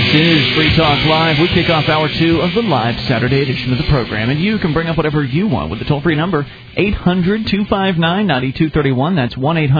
This is Free Talk Live. We kick off Hour 2 of the live Saturday edition of the program, and you can bring up whatever you want with the toll-free number, 800-259-9231. That's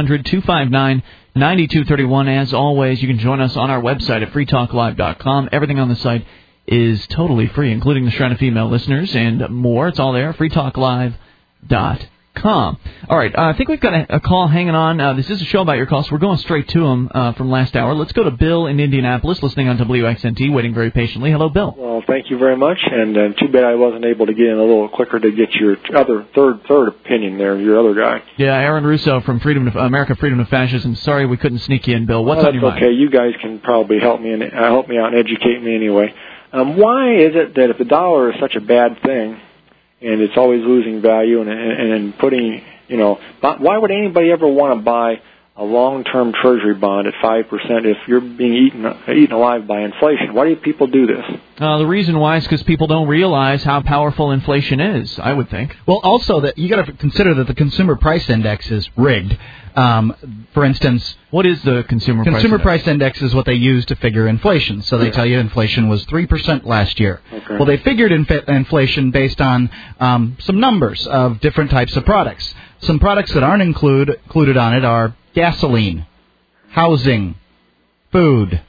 1-800-259-9231. As always, you can join us on our website at freetalklive.com. Everything on the site is totally free, including the Shrine of Female listeners and more. It's all there, freetalklive.com. All right, I think we've got a call hanging on. This is a show about your calls, so we're going straight to him from last hour. Let's go to Bill in Indianapolis, listening on WXNT, waiting very patiently. Hello, Bill. Well, thank you very much, and too bad I wasn't able to get in a little quicker to get your third opinion there, your other guy. Yeah, Aaron Russo from America Freedom to Fascism. Sorry we couldn't sneak you in, Bill. What's on your mind? Okay, you guys can probably help me out and educate me anyway. Why is it that if the dollar is such a bad thing, and it's always losing value and putting, why would anybody ever want to buy a long-term treasury bond at 5% if you're being eaten alive by inflation? Why do people do this? The reason why is because people don't realize how powerful inflation is, I would think. Well, also, that you got to consider that the consumer price index is rigged. For instance, what is the consumer price index? Consumer price index is what they use to figure inflation. So they tell you inflation was 3% last year. Okay. Well, they figured inflation based on some numbers of different types of products. Some products that aren't included on it are gasoline, housing, food.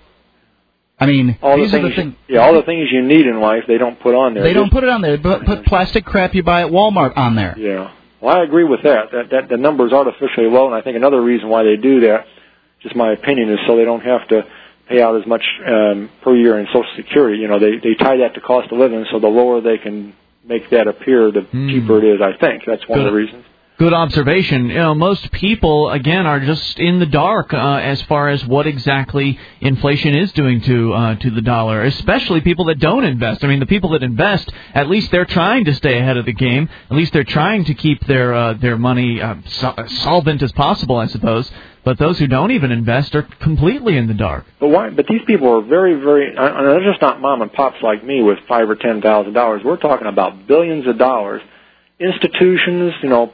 I mean, these are the things. Yeah, all the things you need in life, they don't put on there. They don't put it on there, but put plastic crap you buy at Walmart on there. Yeah. Well, I agree with that. That the number is artificially low, and I think another reason why they do that, just my opinion, is so they don't have to pay out as much per year in Social Security. They tie that to cost of living, so the lower they can make that appear, the cheaper it is, I think. That's one of the reasons. Good observation. Most people, again, are just in the dark as far as what exactly inflation is doing to the dollar, especially people that don't invest. I mean, the people that invest, at least they're trying to stay ahead of the game. At least they're trying to keep their money solvent as possible, I suppose. But those who don't even invest are completely in the dark. But why? But these people are very, very. They're just not mom and pops like me with $5,000 or $10,000. We're talking about billions of dollars. Institutions,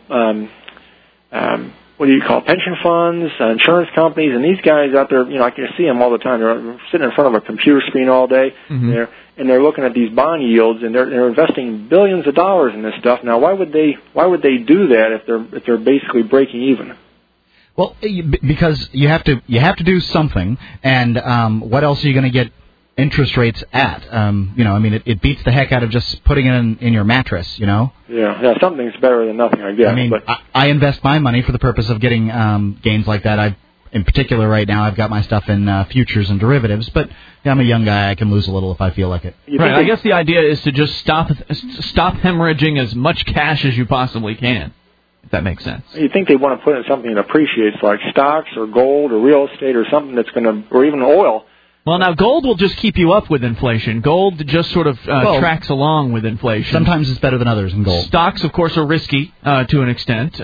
what do you call pension funds, insurance companies, and these guys out there, I can see them all the time. They're sitting in front of a computer screen all day, and they're looking at these bond yields, and they're investing billions of dollars in this stuff. Now, why would they do that if they're basically breaking even? Well, because you have to do something, and what else are you going to get interest rates at? It beats the heck out of just putting it in your mattress, Yeah, something's better than nothing, I guess. I mean, but I invest my money for the purpose of getting gains like that. In particular, right now, I've got my stuff in futures and derivatives, but I'm a young guy. I can lose a little if I feel like it. Right. I guess the idea is to just stop hemorrhaging as much cash as you possibly can, if that makes sense. You think they want to put in something that appreciates, like stocks or gold or real estate or something that's going to, or even oil. Well, now, gold will just keep you up with inflation. Gold just sort of tracks along with inflation. Sometimes it's better than others in gold. Stocks, of course, are risky to an extent.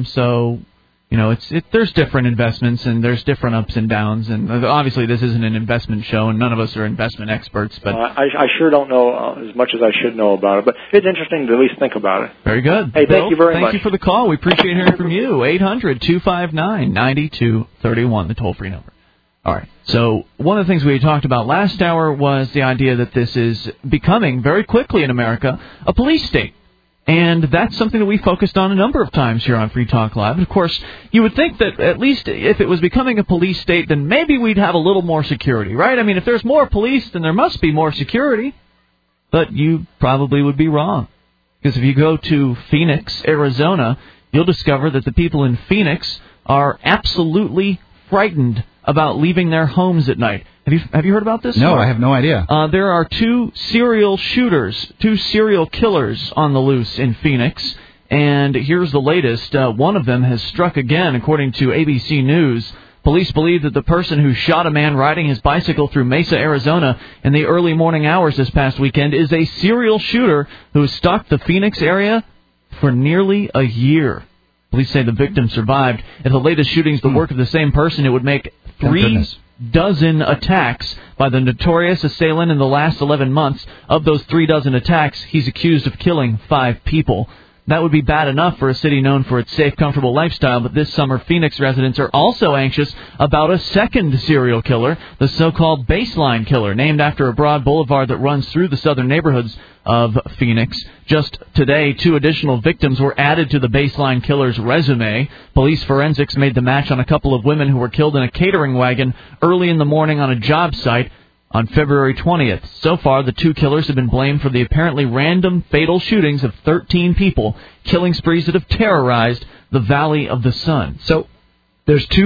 There's different investments, and there's different ups and downs. And obviously, this isn't an investment show, and none of us are investment experts. But I sure don't know as much as I should know about it. But it's interesting to at least think about it. Very good. Hey, Bill, thank you very much. Thank you for the call. We appreciate hearing from you. 800-259-9231, the toll-free number. All right. So one of the things we talked about last hour was the idea that this is becoming very quickly in America a police state. And that's something that we focused on a number of times here on Free Talk Live. And of course, you would think that at least if it was becoming a police state, then maybe we'd have a little more security, right? I mean, if there's more police, then there must be more security. But you probably would be wrong. Because if you go to Phoenix, Arizona, you'll discover that the people in Phoenix are absolutely frightened about leaving their homes at night. Have you heard about this? No, I have no idea. There are two serial killers on the loose in Phoenix, and here's the latest. One of them has struck again, according to ABC News. Police believe that the person who shot a man riding his bicycle through Mesa, Arizona in the early morning hours this past weekend is a serial shooter who has stalked the Phoenix area for nearly a year. Police say the victim survived. If the latest shooting is the work of the same person, it would make 3 dozen attacks by the notorious assailant in the last 11 months. Of those 3 dozen attacks, he's accused of killing 5 people. That would be bad enough for a city known for its safe, comfortable lifestyle, but this summer Phoenix residents are also anxious about a second serial killer, the so-called Baseline Killer, named after a broad boulevard that runs through the southern neighborhoods of Phoenix. Just today, 2 additional victims were added to the Baseline Killer's resume. Police forensics made the match on a couple of women who were killed in a catering wagon early in the morning on a job site on February 20th. So far, the 2 killers have been blamed for the apparently random, fatal shootings of 13 people, killing sprees that have terrorized the Valley of the Sun. So there's 2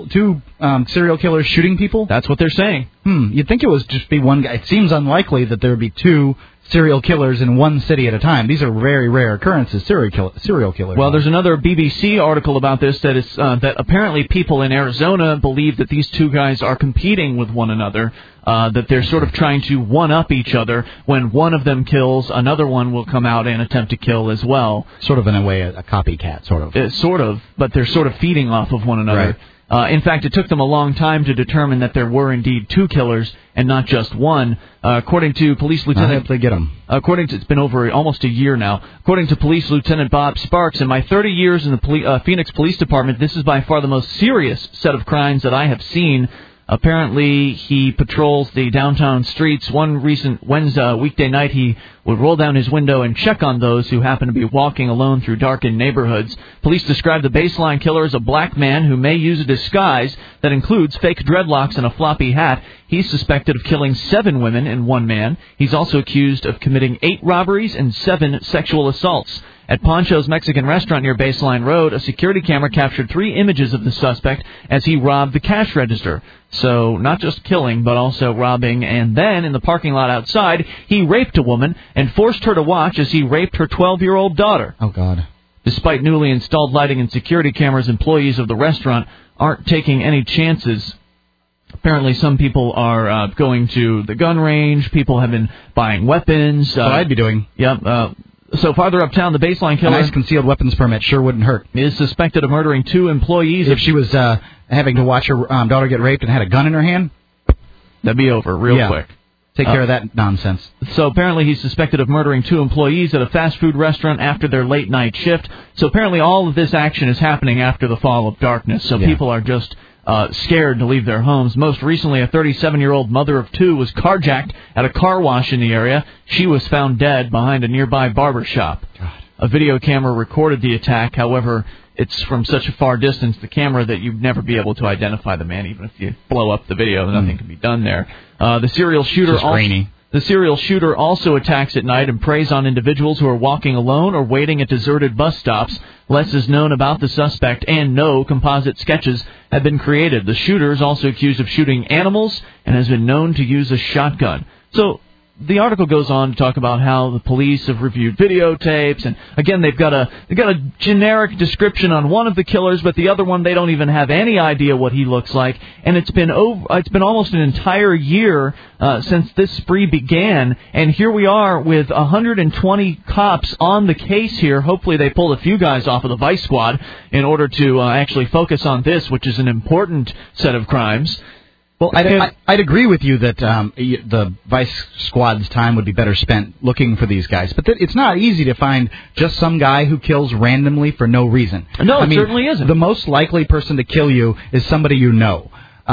serial killers shooting people? That's what they're saying. You'd think it would just be one guy. It seems unlikely that there would be 2 serial killers in one city at a time. These are very rare occurrences, serial killers. Well, there's another BBC article about this that is that apparently people in Arizona believe that these 2 guys are competing with one another, that they're sort of trying to one-up each other. When one of them kills, another one will come out and attempt to kill as well. Sort of in a way a copycat, sort of. Sort of, but they're sort of feeding off of one another. Right. In fact, it took them a long time to determine that there were indeed 2 killers and not just one. According to Police Lieutenant... How did they get them? It's been over almost a year now. According to Police Lieutenant Bob Sparks, in my 30 years in the Phoenix Police Department, this is by far the most serious set of crimes that I have seen. Apparently, he patrols the downtown streets. One recent weekday night, he would roll down his window and check on those who happen to be walking alone through darkened neighborhoods. Police describe the Baseline Killer as a black man who may use a disguise that includes fake dreadlocks and a floppy hat. He's suspected of killing 7 women and 1 man. He's also accused of committing 8 robberies and 7 sexual assaults. At Poncho's Mexican restaurant near Baseline Road, a security camera captured 3 images of the suspect as he robbed the cash register. So, not just killing, but also robbing. And then, in the parking lot outside, he raped a woman and forced her to watch as he raped her 12-year-old daughter. Oh, God. Despite newly installed lighting and security cameras, employees of the restaurant aren't taking any chances. Apparently, some people are going to the gun range. People have been buying weapons. That's what I'd be doing. Yep. So farther uptown, the Baseline Killer... A nice concealed weapons permit sure wouldn't hurt. ...is suspected of murdering 2 employees. If she was having to watch her daughter get raped and had a gun in her hand... That'd be over real quick. Take care of that nonsense. So apparently he's suspected of murdering 2 employees at a fast food restaurant after their late-night shift. So apparently all of this action is happening after the fall of darkness. So people are just... scared to leave their homes. Most recently, a 37-year-old mother of 2 was carjacked at a car wash in the area. She was found dead behind a nearby barber shop. God. A video camera recorded the attack. However, it's from such a far distance, the camera, that you'd never be able to identify the man. Even if you blow up the video, nothing can be done there. The serial shooter... The serial shooter also attacks at night and preys on individuals who are walking alone or waiting at deserted bus stops. Less is known about the suspect, and no composite sketches have been created. The shooter is also accused of shooting animals and has been known to use a shotgun. So the article goes on to talk about how the police have reviewed videotapes, and again they've got a generic description on one of the killers, but the other one they don't even have any idea what he looks like. And it's been almost an entire year since this spree began, and here we are with 120 cops on the case here. Hopefully they pulled a few guys off of the Vice Squad in order to actually focus on this, which is an important set of crimes. Well, I'd agree with you that the Vice Squad's time would be better spent looking for these guys. But it's not easy to find just some guy who kills randomly for no reason. No, it certainly isn't. The most likely person to kill you is somebody you know.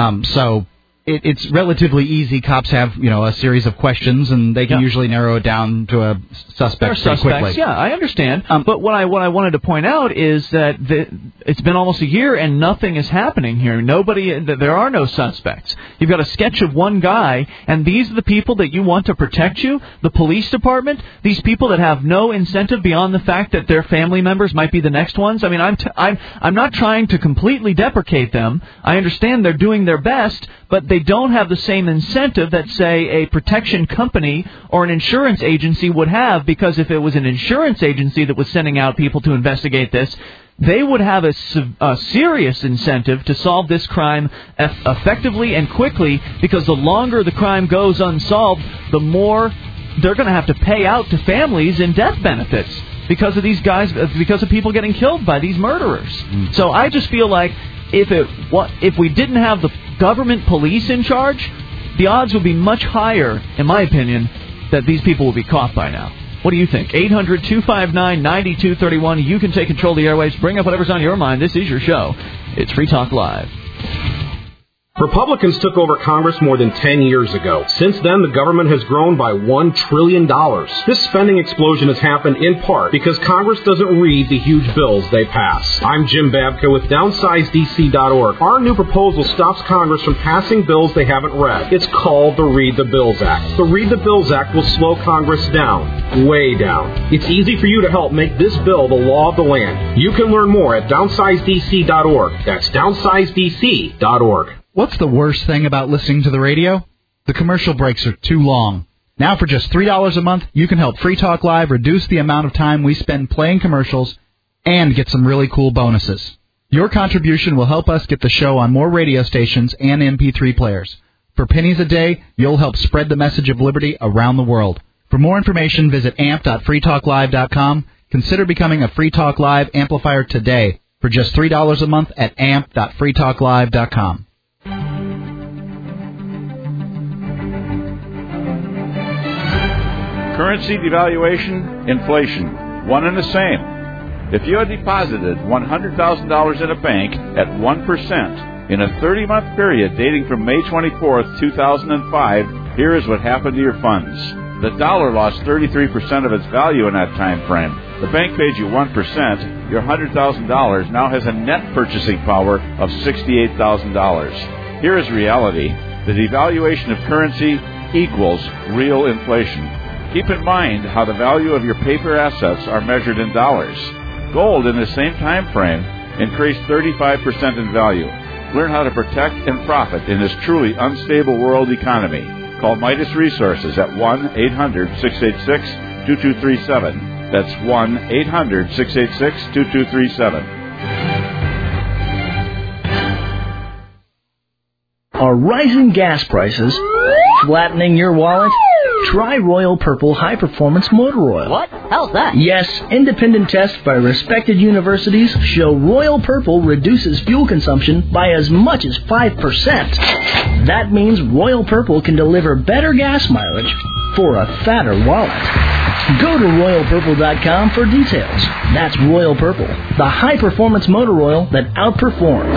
So it's relatively easy. Cops have, a series of questions, and they can usually narrow it down to a suspect pretty quickly. Yeah, I understand. But what I wanted to point out is that it's been almost a year and nothing is happening here. There are no suspects. You've got a sketch of one guy, and these are the people that you want to protect you? The police department? These people that have no incentive beyond the fact that their family members might be the next ones? I mean, I'm not trying to completely deprecate them. I understand they're doing their best, but they don't have the same incentive that, say, a protection company or an insurance agency would have, because if it was an insurance agency that was sending out people to investigate this, they would have a serious incentive to solve this crime effectively and quickly, because the longer the crime goes unsolved, the more they're going to have to pay out to families in death benefits because of these guys, because of people getting killed by these murderers. So I just feel like if we didn't have the government police in charge, the odds would be much higher, in my opinion, that these people will be caught by now. What do you think? 800-259-9231. You can take control of the airwaves. Bring up whatever's on your mind. This is your show. It's Free Talk Live. Republicans took over Congress more than 10 years ago. Since then, the government has grown by $1 trillion. This spending explosion has happened in part because Congress doesn't read the huge bills they pass. I'm Jim Babka with DownsizeDC.org. Our new proposal stops Congress from passing bills they haven't read. It's called the Read the Bills Act. The Read the Bills Act will slow Congress down, way down. It's easy for you to help make this bill the law of the land. You can learn more at DownsizeDC.org. That's DownsizeDC.org. What's the worst thing about listening to the radio? The commercial breaks are too long. Now for just $3 a month, you can help Free Talk Live reduce the amount of time we spend playing commercials and get some really cool bonuses. Your contribution will help us get the show on more radio stations and MP3 players. For pennies a day, you'll help spread the message of liberty around the world. For more information, visit amp.freetalklive.com. Consider becoming a Free Talk Live amplifier today for just $3 a month at amp.freetalklive.com. Currency devaluation, inflation, one and the same. If you had deposited $100,000 in a bank at 1% in a 30-month period dating from May 24th, 2005, here is what happened to your funds. The dollar lost 33% of its value in that time frame. The bank paid you 1%. Your $100,000 now has a net purchasing power of $68,000. Here is reality. The devaluation of currency equals real inflation. Keep in mind how the value of your paper assets are measured in dollars. Gold in the same time frame increased 35% in value. Learn how to protect and profit in this truly unstable world economy. Call Midas Resources at 1-800-686-2237. That's 1-800-686-2237. Are rising gas prices flattening your wallet? Try Royal Purple High Performance Motor Oil. What? How's that? Yes, independent tests by respected universities show Royal Purple reduces fuel consumption by as much as 5%. That means Royal Purple can deliver better gas mileage for a fatter wallet. Go to RoyalPurple.com for details. That's Royal Purple, the high-performance motor oil that outperforms.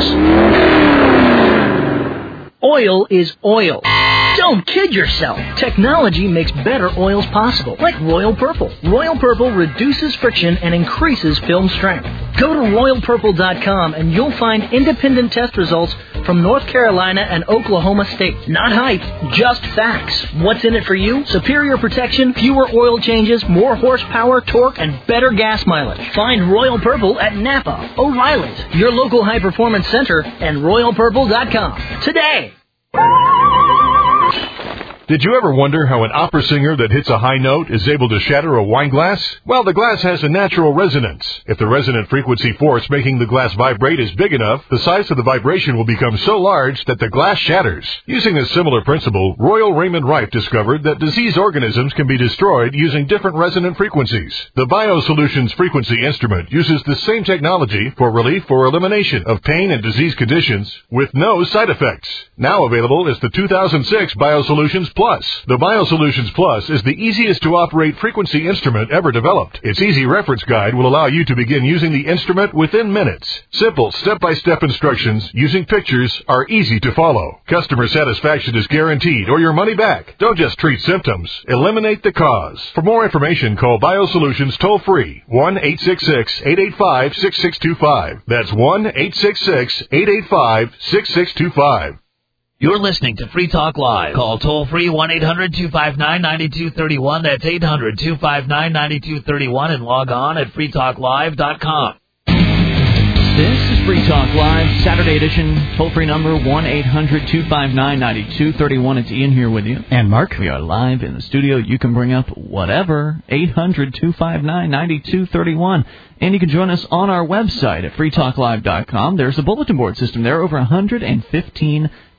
Oil is oil. Don't kid yourself. Technology makes better oils possible, like Royal Purple. Royal Purple reduces friction and increases film strength. Go to RoyalPurple.com and you'll find independent test results from North Carolina and Oklahoma State. Not hype, just facts. What's in it for you? Superior protection, fewer oil changes, more horsepower, torque, and better gas mileage. Find Royal Purple at Napa, O'Reilly's, your local high-performance center, and RoyalPurple.com today. Did you ever wonder how an opera singer that hits a high note is able to shatter a wine glass? Well, the glass has a natural resonance. If the resonant frequency force making the glass vibrate is big enough, the size of the vibration will become so large that the glass shatters. Using a similar principle, Royal Raymond Rife discovered that diseased organisms can be destroyed using different resonant frequencies. The BioSolutions frequency instrument uses the same technology for relief or elimination of pain and disease conditions with no side effects. Now available is the 2006 BioSolutions Plus. The BioSolutions Plus is the easiest to operate frequency instrument ever developed. Its easy reference guide will allow you to begin using the instrument within minutes. Simple step-by-step instructions using pictures are easy to follow. Customer satisfaction is guaranteed or your money back. Don't just treat symptoms. Eliminate the cause. For more information, call BioSolutions toll-free 1-866-885-6625. That's 1-866-885-6625. You're listening to Free Talk Live. Call toll-free 1-800-259-9231. That's 800-259-9231. And log on at freetalklive.com. This is Free Talk Live, Saturday edition, toll-free number 1-800-259-9231. It's Ian here with you. And Mark. We are live in the studio. You can bring up whatever, 800-259-9231. And you can join us on our website at freetalklive.com. There's a bulletin board system there, over 115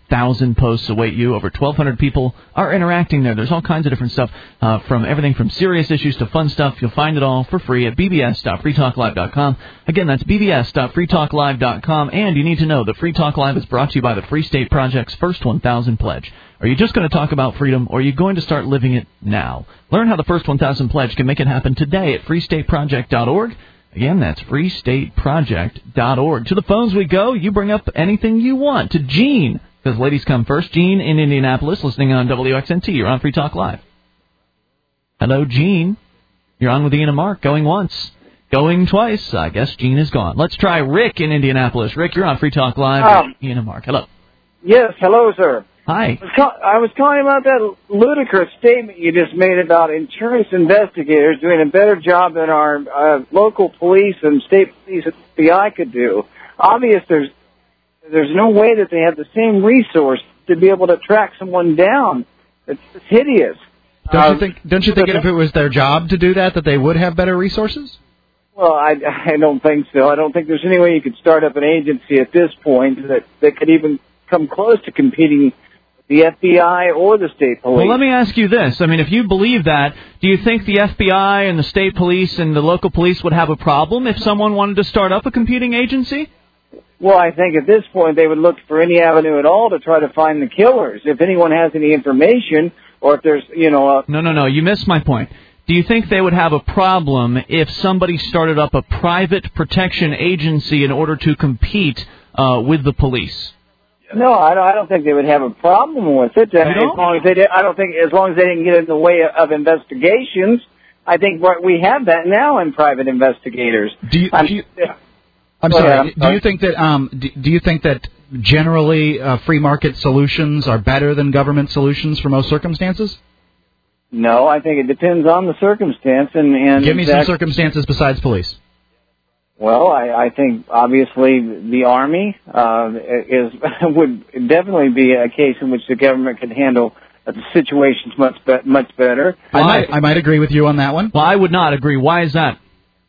1,000 posts await you. Over 1,200 people are interacting there. There's all kinds of different stuff, from everything from serious issues to fun stuff. You'll find it all for free at bbs.freetalklive.com. Again, that's bbs.freetalklive.com. And you need to know that Free Talk Live is brought to you by the Free State Project's First 1,000 Pledge. Are you just going to talk about freedom, or are you going to start living it now? Learn how the First 1,000 Pledge can make it happen today at freestateproject.org. Again, that's freestateproject.org. To the phones we go. You bring up anything you want. To Gene, because ladies come first. Gene in Indianapolis, listening on WXNT. You're on Free Talk Live. Hello, Gene. You're on with Ian and Mark. Going once. Going twice. I guess Gene is gone. Let's try Rick in Indianapolis. Rick, you're on Free Talk Live. Ian and Mark. Hello. Yes, hello, sir. Hi. I was calling about that ludicrous statement you just made about insurance investigators doing a better job than our local police and state police and FBI could do. Obviously, there's no way that they have the same resource to be able to track someone down. It's hideous. Don't you think if it was their job to do that they would have better resources? Well, I don't think so. I don't think there's any way you could start up an agency at this point that could even come close to competing the FBI or the state police. Well, let me ask you this. I mean, if you believe that, do you think the FBI and the state police and the local police would have a problem if someone wanted to start up a competing agency? Well, I think at this point they would look for any avenue at all to try to find the killers. If anyone has any information, or if there's, No, you missed my point. Do you think they would have a problem if somebody started up a private protection agency in order to compete with the police? No, I don't think they would have a problem with it. As long as they didn't get in the way of investigations. I think we have that now in private investigators. Do you think that generally free market solutions are better than government solutions for most circumstances? No, I think it depends on the circumstance. And give me some circumstances besides police. Well, I think obviously the Army would definitely be a case in which the government could handle the situations much better. I might agree with you on that one. Well, I would not agree. Why is that?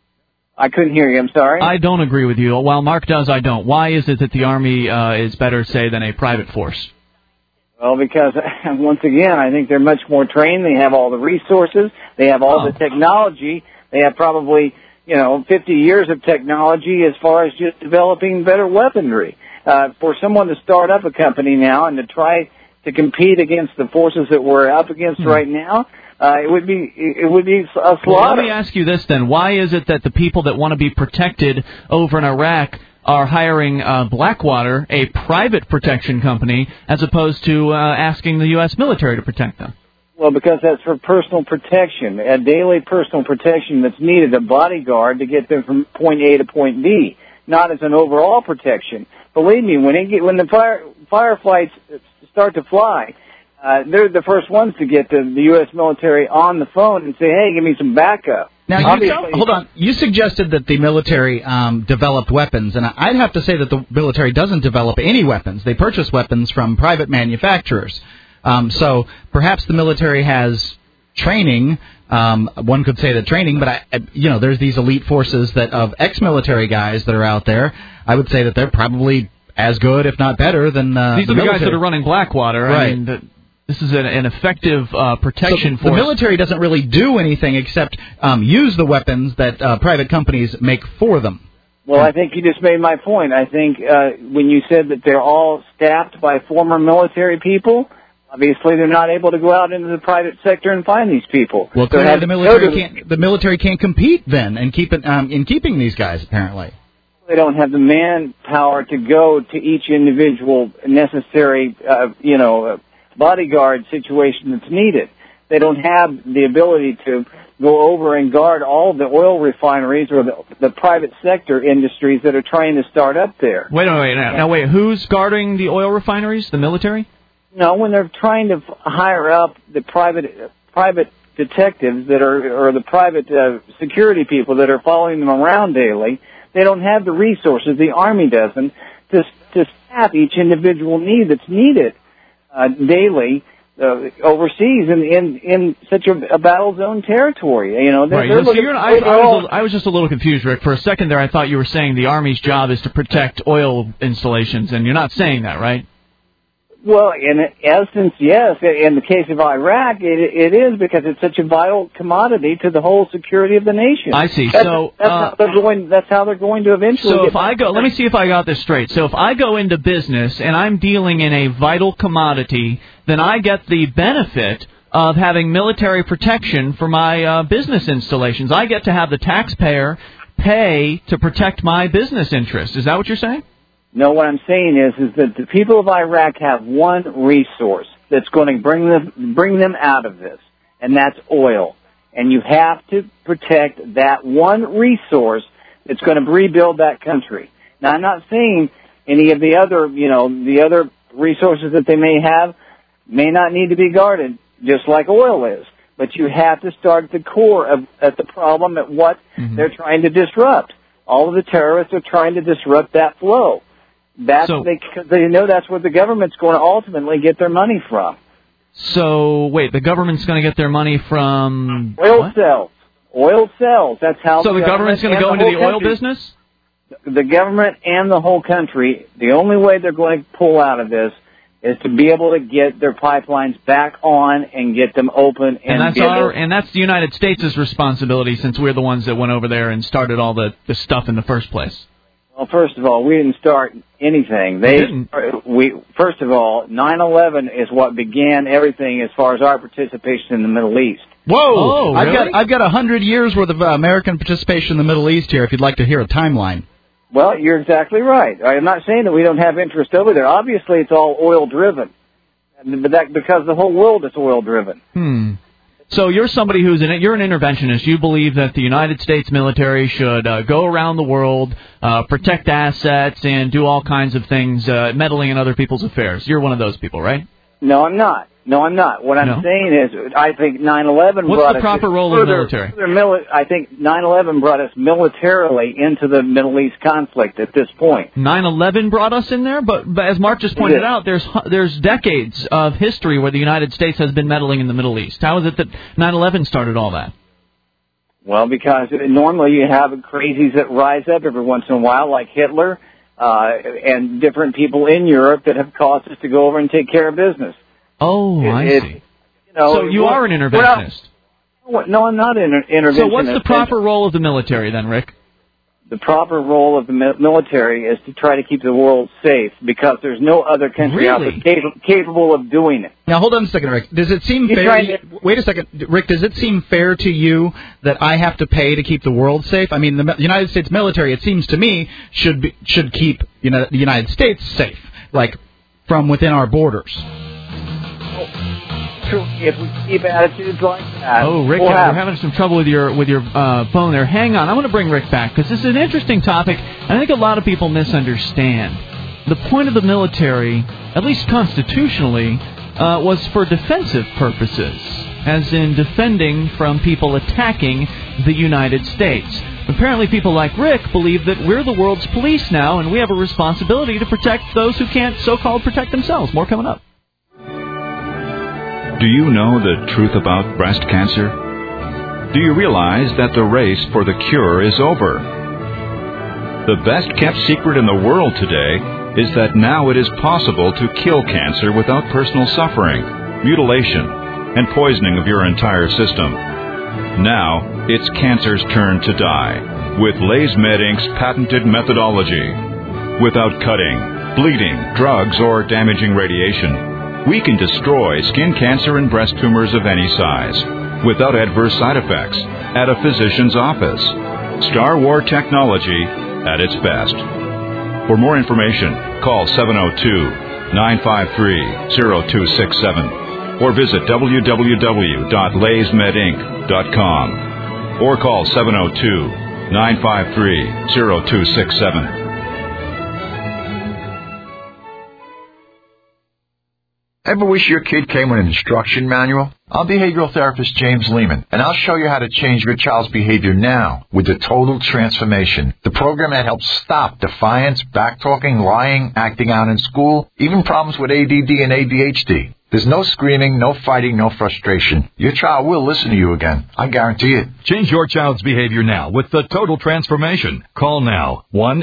I couldn't hear you. I'm sorry. I don't agree with you. While Mark does, I don't. Why is it that the Army is better, say, than a private force? Well, because, once again, I think they're much more trained. They have all the resources. They have all the technology. They have probably 50 years of technology as far as just developing better weaponry. For someone to start up a company now and to try to compete against the forces that we're up against right now, it would be a slaughter. Well, let me ask you this then. Why is it that the people that want to be protected over in Iraq are hiring Blackwater, a private protection company, as opposed to asking the U.S. military to protect them? Well, because that's for personal protection, a daily personal protection that's needed, a bodyguard to get them from point A to point B, not as an overall protection. Believe me, when the firefights start to fly, they're the first ones to get the U.S. military on the phone and say, hey, give me some backup. Now, hold on. You suggested that the military developed weapons, and I'd have to say that the military doesn't develop any weapons. They purchase weapons from private manufacturers. So perhaps the military has training. One could say that training, but there's these elite forces of ex-military guys that are out there. I would say that they're probably as good, if not better, than these are the guys that are running Blackwater. Right. I mean, this is an effective protection force. The military doesn't really do anything except use the weapons that private companies make for them. Well, I think you just made my point. I think when you said that they're all staffed by former military people, obviously they're not able to go out into the private sector and find these people. Well, clearly the military can't compete then in keeping these guys, apparently. They don't have the manpower to go to each individual necessary, bodyguard situation that's needed. They don't have the ability to go over and guard all of the oil refineries or the private sector industries that are trying to start up there. Wait. Who's guarding the oil refineries? The military? No, when they're trying to hire up the private detectives that are or the private security people that are following them around daily, they don't have the resources. The Army doesn't to staff each individual need that's needed daily overseas in such a battle zone territory. I was just a little confused, Rick. For a second there, I thought you were saying the Army's job is to protect oil installations, and you're not saying that, right? Well, in essence, yes. In the case of Iraq, it is because it's such a vital commodity to the whole security of the nation. I see. That's how they're going to eventually. So if I go, let me see if I got this straight. So if I go into business and I'm dealing in a vital commodity, then I get the benefit of having military protection for my business installations. I get to have the taxpayer pay to protect my business interests. Is that what you're saying? No, what I'm saying is that the people of Iraq have one resource that's going to bring them out of this, and that's oil. And you have to protect that one resource that's going to rebuild that country. Now, I'm not saying any of the other, the other resources that they may have may not need to be guarded, just like oil is. But you have to start at the core at the problem, at what they're trying to disrupt. All of the terrorists are trying to disrupt that flow. Because they know that's where the government's going to ultimately get their money from. So, wait, the government's going to get their money from... Oil sales. Oil sales. That's how... So the government's going to go into the oil business? The government and the whole country, the only way they're going to pull out of this is to be able to get their pipelines back on and get them open. And that's the United States' responsibility, since we're the ones that went over there and started all the stuff in the first place. Well, first of all, we didn't start anything. First of all, 9/11 is what began everything as far as our participation in the Middle East. Whoa! Oh, really? I've got 100 years worth of American participation in the Middle East here. If you'd like to hear a timeline. Well, you're exactly right. I'm not saying that we don't have interest over there. Obviously, it's all oil driven, but because the whole world is oil driven. So you're somebody you're an interventionist. You believe that the United States military should go around the world, protect assets, and do all kinds of things, meddling in other people's affairs. You're one of those people, right? No, I'm not. What I'm saying is, I think 9/11 brought us... What's the proper role of the military? I think 9/11 brought us militarily into the Middle East conflict at this point. 9/11 brought us in there, but as Mark just pointed out, there's decades of history where the United States has been meddling in the Middle East. How is it that 9/11 started all that? Well, because normally you have crazies that rise up every once in a while, like Hitler, and different people in Europe that have caused us to go over and take care of business. Oh, I see. So you are an interventionist. No, I'm not an interventionist. So what's the proper role of the military then, Rick? The proper role of the military is to try to keep the world safe, because there's no other country out there capable of doing it. Now, hold on a second, Rick. Does it seem fair? Wait a second, Rick. Does it seem fair to you that I have to pay to keep the world safe? I mean, the United States military, it seems to me, should keep the United States safe, like from within our borders. If we keep attitudes like that. Oh, Rick, we're having some trouble with your phone there. Hang on, I want to bring Rick back, because this is an interesting topic, and I think a lot of people misunderstand. The point of the military, at least constitutionally, was for defensive purposes, as in defending from people attacking the United States. Apparently people like Rick believe that we're the world's police now, and we have a responsibility to protect those who can't so-called protect themselves. More coming up. Do you know the truth about breast cancer? Do you realize that the race for the cure is over? The best-kept secret in the world today is that now it is possible to kill cancer without personal suffering, mutilation, and poisoning of your entire system. Now, it's cancer's turn to die with LaysMed Inc.'s patented methodology. Without cutting, bleeding, drugs, or damaging radiation, we can destroy skin cancer and breast tumors of any size without adverse side effects at a physician's office. Star War technology at its best. For more information, call 702-953-0267 or visit www.laysmedinc.com or call 702-953-0267. Ever wish your kid came with an instruction manual? I'm behavioral therapist James Lehman, and I'll show you how to change your child's behavior now with the Total Transformation, the program that helps stop defiance, backtalking, lying, acting out in school, even problems with ADD and ADHD. There's no screaming, no fighting, no frustration. Your child will listen to you again. I guarantee it. Change your child's behavior now with the Total Transformation. Call now.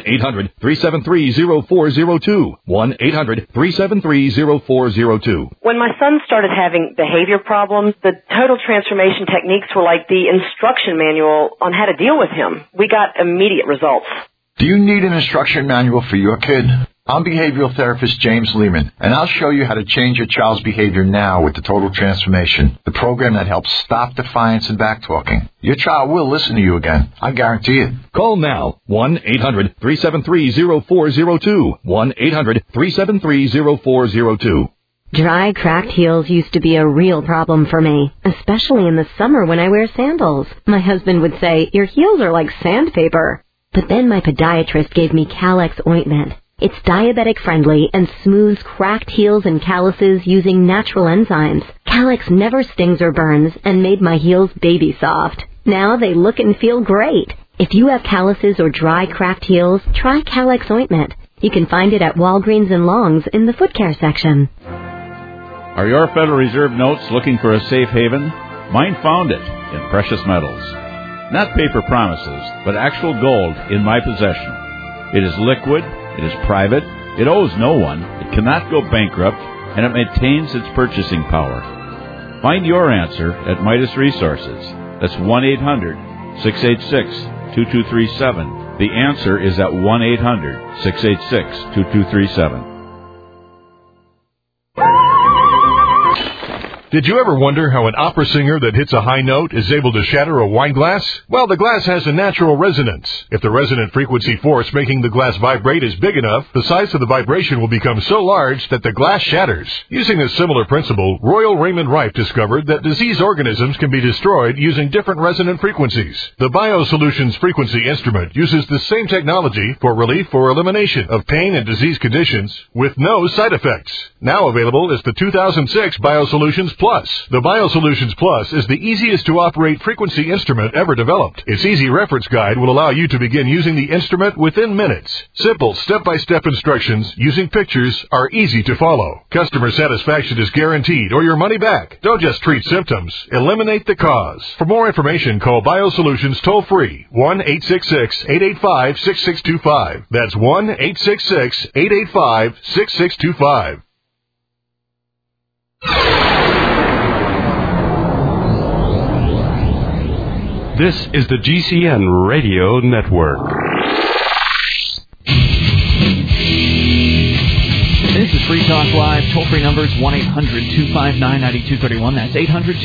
1-800-373-0402. 1-800-373-0402. When my son started having behavior problems, the Total Transformation techniques were like the instruction manual on how to deal with him. We got immediate results. Do you need an instruction manual for your kid? I'm behavioral therapist James Lehman, and I'll show you how to change your child's behavior now with the Total Transformation, the program that helps stop defiance and backtalking. Your child will listen to you again. I guarantee it. Call now. 1-800-373-0402. 1-800-373-0402. Dry, cracked heels used to be a real problem for me, especially in the summer when I wear sandals. My husband would say, "Your heels are like sandpaper." But then my podiatrist gave me Calex ointment. It's diabetic-friendly and smooths cracked heels and calluses using natural enzymes. Calex never stings or burns and made my heels baby soft. Now they look and feel great. If you have calluses or dry, cracked heels, try Calex ointment. You can find it at Walgreens and Long's in the foot care section. Are your Federal Reserve notes looking for a safe haven? Mine found it in precious metals. Not paper promises, but actual gold in my possession. It is liquid. It is private, it owes no one, it cannot go bankrupt, and it maintains its purchasing power. Find your answer at Midas Resources. That's 1-800-686-2237. The answer is at 1-800-686-2237. Did you ever wonder how an opera singer that hits a high note is able to shatter a wine glass? Well, the glass has a natural resonance. If the resonant frequency force making the glass vibrate is big enough, the size of the vibration will become so large that the glass shatters. Using a similar principle, Royal Raymond Rife discovered that disease organisms can be destroyed using different resonant frequencies. The BioSolutions frequency instrument uses the same technology for relief or elimination of pain and disease conditions with no side effects. Now available is the 2006 BioSolutions Plus. The BioSolutions Plus is the easiest to operate frequency instrument ever developed. Its easy reference guide will allow you to begin using the instrument within minutes. Simple step-by-step instructions using pictures are easy to follow. Customer satisfaction is guaranteed or your money back. Don't just treat symptoms, eliminate the cause. For more information, call BioSolutions toll-free 1-866-885-6625. That's 1-866-885-6625. This is the GCN Radio Network. This is Free Talk Live. Toll-free numbers 1-800-259-9231. That's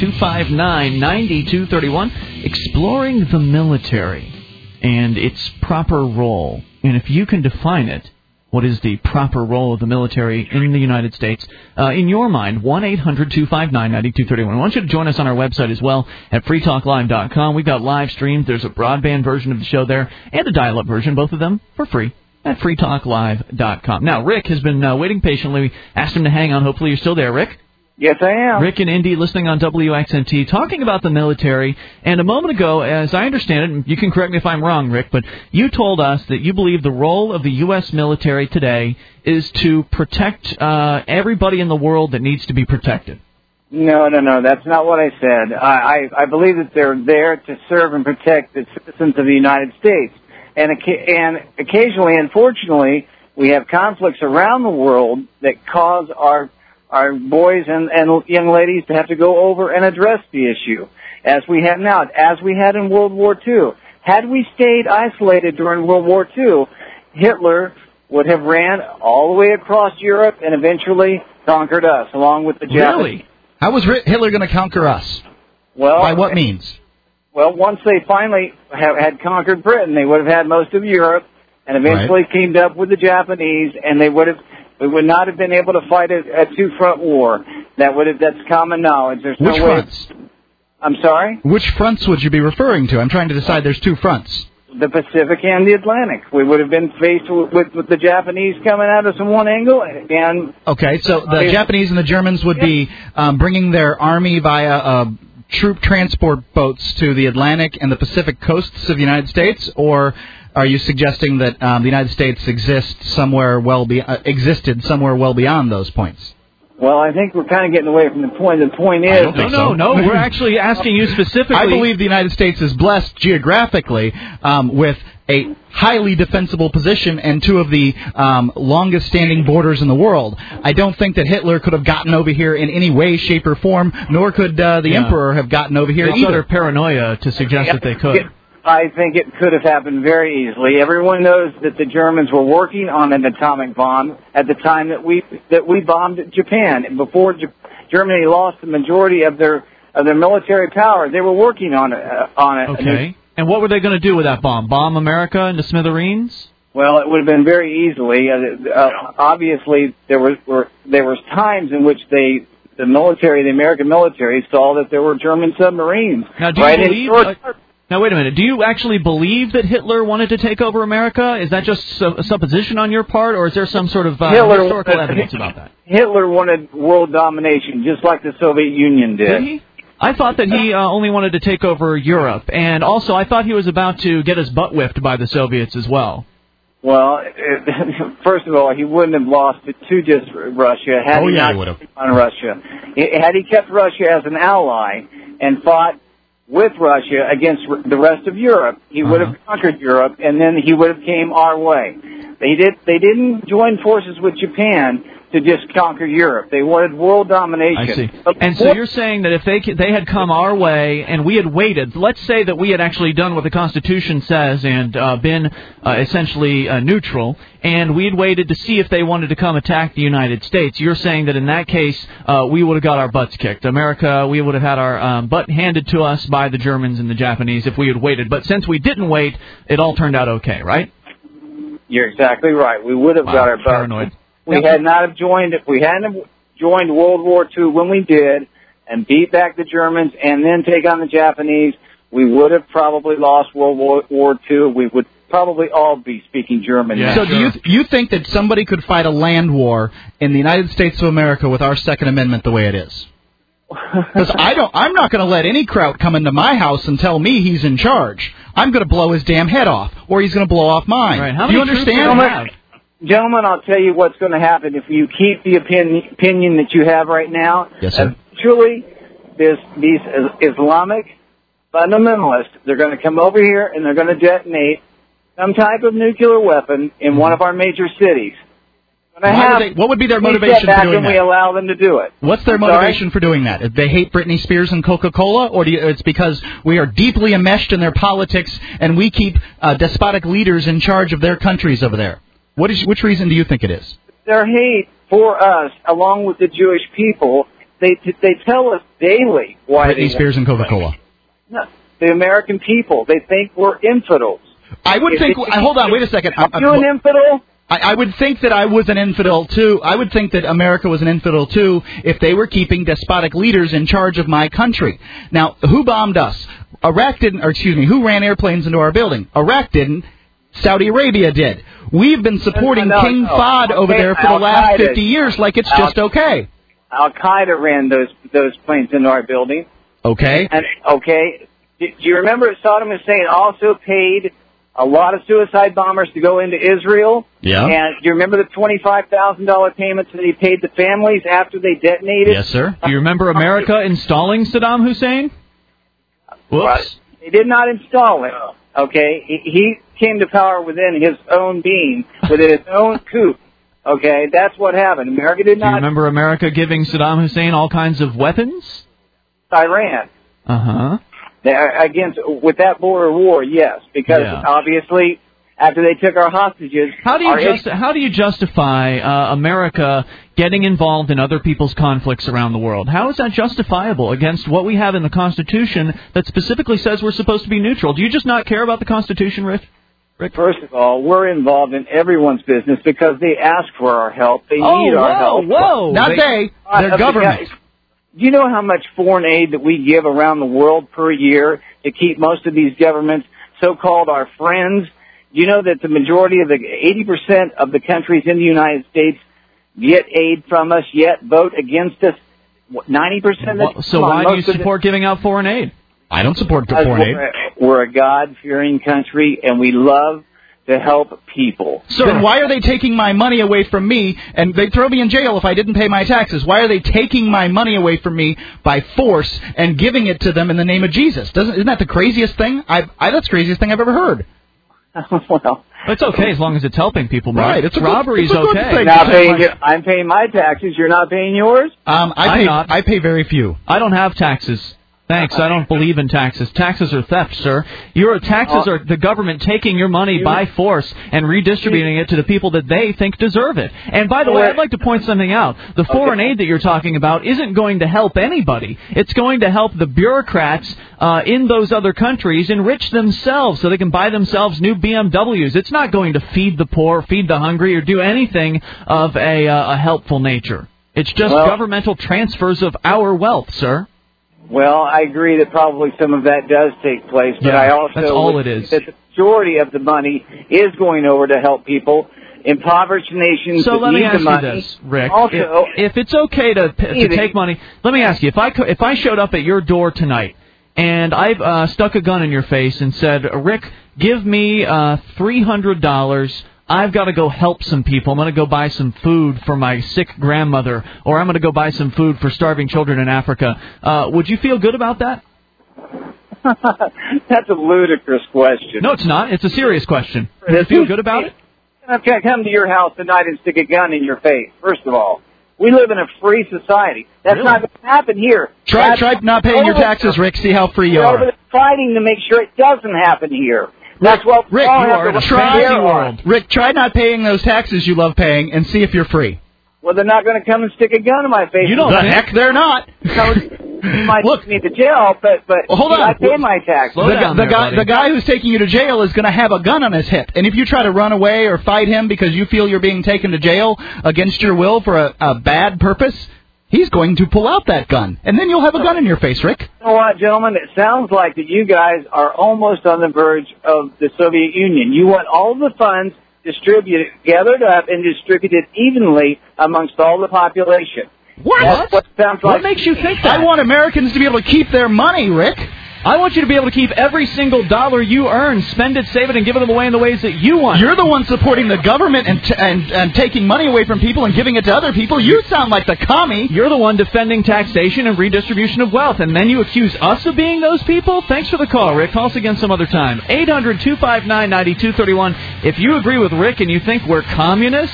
800-259-9231. Exploring the military and its proper role. And if you can define it, what is the proper role of the military in the United States? In your mind, 1-800-259-9231. I want you to join us on our website as well at freetalklive.com. We've got live streams. There's a broadband version of the show there and a dial-up version, both of them for free at freetalklive.com. Now, Rick has been waiting patiently. We asked him to hang on. Hopefully you're still there, Rick. Yes, I am. Rick and Indy listening on WXNT, talking about the military. And a moment ago, as I understand it, and you can correct me if I'm wrong, Rick, but you told us that you believe the role of the U.S. military today is to protect everybody in the world that needs to be protected. No, that's not what I said. I believe that they're there to serve and protect the citizens of the United States. And occasionally, unfortunately, we have conflicts around the world that cause our boys and young ladies to have to go over and address the issue, as we have now, as we had in World War II. Had we stayed isolated during World War II, Hitler would have ran all the way across Europe and eventually conquered us, along with the Japanese. Really? How was Hitler going to conquer us? Well, by what means? Well, once they finally had conquered Britain, they would have had most of Europe, and eventually teamed up with the Japanese, and we would not have been able to fight a two-front war. That's common knowledge. There's no way. Which fronts? I'm sorry? Which fronts would you be referring to? I'm trying to decide. There's two fronts. The Pacific and the Atlantic. We would have been faced with the Japanese coming at us from one angle, and okay, so the Japanese and the Germans would be bringing their army via troop transport boats to the Atlantic and the Pacific coasts of the United States, or are you suggesting that the United States existed somewhere well beyond those points? Well, I think we're kind of getting away from the point. The point is... No. We're actually asking you specifically... I believe the United States is blessed geographically with a highly defensible position and two of the longest-standing borders in the world. I don't think that Hitler could have gotten over here in any way, shape, or form, nor could the Emperor have gotten over here it's either. Utter paranoia to suggest that they could. I think it could have happened very easily. Everyone knows that the Germans were working on an atomic bomb at the time that we bombed Japan. Before Germany lost the majority of their military power, they were working on it. Okay. And what were they going to do with that bomb? Bomb America into smithereens? Well, it would have been very easily. Obviously, there was times in which the American military saw that there were German submarines. Now, do you believe? Now, wait a minute. Do you actually believe that Hitler wanted to take over America? Is that just a supposition on your part, or is there some sort of historical evidence about that? Hitler wanted world domination, just like the Soviet Union did. Did he? I thought that he only wanted to take over Europe, and also I thought he was about to get his butt whipped by the Soviets as well. Well, first of all, he wouldn't have lost it to just Russia had he not on Russia. Had he kept Russia as an ally and fought with Russia against the rest of Europe, he would have conquered Europe, and then he would have came our way. They didn't join forces with Japan to just conquer Europe. They wanted world domination. I see. And so you're saying that if they had come our way and we had waited, let's say that we had actually done what the Constitution says and been essentially neutral, and we had waited to see if they wanted to come attack the United States, you're saying that in that case we would have got our butts kicked. America, we would have had our butt handed to us by the Germans and the Japanese if we had waited. But since we didn't wait, it all turned out okay, right? You're exactly right. We would have got our butts. Paranoid. We had not have joined. If we hadn't joined World War II when we did, and beat back the Germans, and then take on the Japanese, we would have probably lost World War II. We would probably all be speaking German. Yeah, so do you think that somebody could fight a land war in the United States of America with our Second Amendment the way it is? Because I'm not going to let any kraut come into my house and tell me he's in charge. I'm going to blow his damn head off, or he's going to blow off mine. Right. Do you understand? Gentlemen, I'll tell you what's going to happen if you keep the opinion that you have right now. Yes, sir. Truly, these Islamic fundamentalists, they're going to come over here and they're going to detonate some type of nuclear weapon in one of our major cities. What would be their motivation for doing that? We allow them to do it. What's their motivation for doing that? They hate Britney Spears and Coca-Cola, or it's because we are deeply enmeshed in their politics and we keep despotic leaders in charge of their countries over there? Which reason do you think it is? Their hate for us, along with the Jewish people, they tell us daily why Britney Spears and Coca-Cola. No, the American people, they think we're infidels. I would think... Hold on, wait a second. Are you an infidel? I would think that I was an infidel, too. I would think that America was an infidel, too, if they were keeping despotic leaders in charge of my country. Now, who bombed us? Iraq didn't... who ran airplanes into our building? Iraq didn't. Saudi Arabia did. We've been supporting King Fahd over there for the last 50 years like it's just okay. Al-Qaeda ran those planes into our building. Okay. And do you remember Saddam Hussein also paid a lot of suicide bombers to go into Israel? Yeah. And do you remember the $25,000 payments that he paid the families after they detonated? Yes, sir. Do you remember America installing Saddam Hussein? Whoops. Right. They did not install him. Okay, he came to power within his own being, within his own coup. Okay, that's what happened. America did not. Do you remember America giving Saddam Hussein all kinds of weapons? Iran. With that border war, yes, because obviously after they took our hostages. How do you justify America getting involved in other people's conflicts around the world? How is that justifiable against what we have in the Constitution that specifically says we're supposed to be neutral? Do you just not care about the Constitution, Rick? First of all, we're involved in everyone's business because they ask for our help. They need our help. Not they. Their government. Do you know how much foreign aid that we give around the world per year to keep most of these governments, so-called our friends? Do you know that the majority of 80% of the countries in the United States get aid from us, yet vote against us 90%? So why do you support giving out foreign aid? I don't support foreign aid. We're a God-fearing country, and we love to help people. So then why are they taking my money away from me, and they'd throw me in jail if I didn't pay my taxes? Why are they taking my money away from me by force and giving it to them in the name of Jesus? Isn't that the craziest thing? That's the craziest thing I've ever heard. Well, it's okay as long as it's helping people. Right, it's robbery's okay. I'm paying my taxes. You're not paying yours. I pay very few. I don't have taxes. Thanks. I don't believe in taxes. Taxes are theft, sir. Your taxes are the government taking your money by force and redistributing it to the people that they think deserve it. And by the way, I'd like to point something out. The foreign aid that you're talking about isn't going to help anybody. It's going to help the bureaucrats in those other countries enrich themselves so they can buy themselves new BMWs. It's not going to feed the poor, feed the hungry, or do anything of a helpful nature. It's just governmental transfers of our wealth, sir. Well, I agree that probably some of that does take place, but I also that's all it is. That the majority of the money is going over to help people. Impoverished nations so that let me need ask the money. you this, Rick. Also, if it's okay to take money, let me ask you, if I showed up at your door tonight and I've stuck a gun in your face and said, Rick, give me $300, I've got to go help some people. I'm going to go buy some food for my sick grandmother, or I'm going to go buy some food for starving children in Africa. Would you feel good about that? That's a ludicrous question. No, it's not. It's a serious question. Do you feel good about it? I'm going to come to your house tonight and stick a gun in your face, first of all. We live in a free society. That's not going to happen here. Try not paying your taxes, Rick. See how free you are. We're fighting to make sure it doesn't happen here. That's what Rick, you are in a fantasy world. Rick, try not paying those taxes you love paying and see if you're free. Well, they're not going to come and stick a gun in my face. You don't think? Heck, they're not. You might take me to jail, but hold on. I pay my taxes. The guy who's taking you to jail is going to have a gun on his hip. And if you try to run away or fight him because you feel you're being taken to jail against your will for a bad purpose, he's going to pull out that gun. And then you'll have a gun in your face, Rick. You know what, gentlemen? It sounds like that you guys are almost on the verge of the Soviet Union. You want all the funds gathered up and distributed evenly amongst all the population. What? What makes you think that? I want Americans to be able to keep their money, Rick. I want you to be able to keep every single dollar you earn, spend it, save it, and give it away in the ways that you want. You're the one supporting the government and taking money away from people and giving it to other people. You sound like the commie. You're the one defending taxation and redistribution of wealth, and then you accuse us of being those people? Thanks for the call, Rick. Call us again some other time. 800-259-9231. If you agree with Rick and you think we're communists,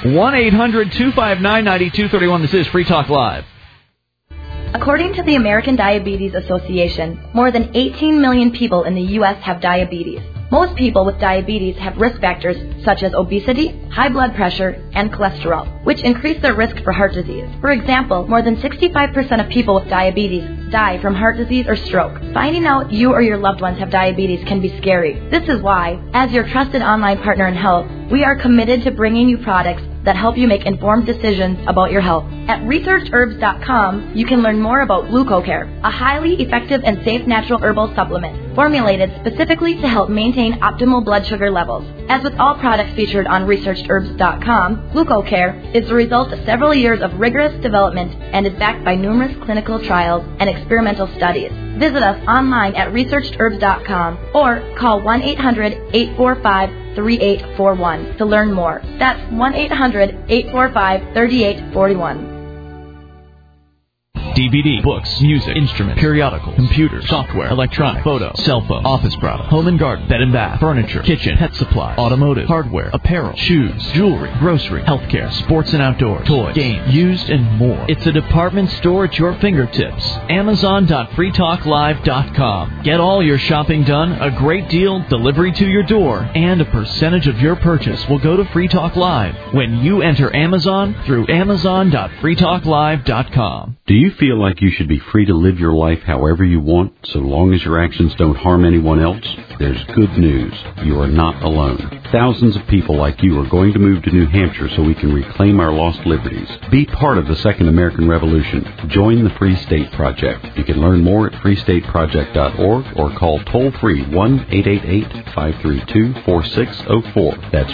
1-800-259-9231. This is Free Talk Live. According to the American Diabetes Association, more than 18 million people in the U.S. have diabetes. Most people with diabetes have risk factors such as obesity, high blood pressure, and cholesterol, which increase their risk for heart disease. For example, more than 65% of people with diabetes die from heart disease or stroke. Finding out you or your loved ones have diabetes can be scary. This is why, as your trusted online partner in health, we are committed to bringing you products that help you make informed decisions about your health. At ResearchHerbs.com, you can learn more about GlucoCare, a highly effective and safe natural herbal supplement formulated specifically to help maintain optimal blood sugar levels. As with all products featured on ResearchHerbs.com, GlucoCare is the result of several years of rigorous development and is backed by numerous clinical trials and experimental studies. Visit us online at ResearchHerbs.com or call 1-800-845-3841 to learn more. That's 1-800-845-3841. DVD, books, music, instrument, periodical, computer, software, electronic, photo, cell phone, office product, home and garden, bed and bath, furniture, kitchen, pet supply, automotive, hardware, apparel, shoes, jewelry, grocery, healthcare, sports and outdoors, toys, games, used, and more. It's a department store at your fingertips. Amazon.freetalklive.com. Get all your shopping done, a great deal, delivery to your door, and a percentage of your purchase will go to Free Talk Live when you enter Amazon through Amazon.freetalklive.com. Do you feel like you should be free to live your life however you want, so long as your actions don't harm anyone else? There's good news. You are not alone. Thousands of people like you are going to move to New Hampshire so we can reclaim our lost liberties. Be part of the Second American Revolution. Join the Free State Project. You can learn more at freestateproject.org or call toll-free 1-888-532-4604. That's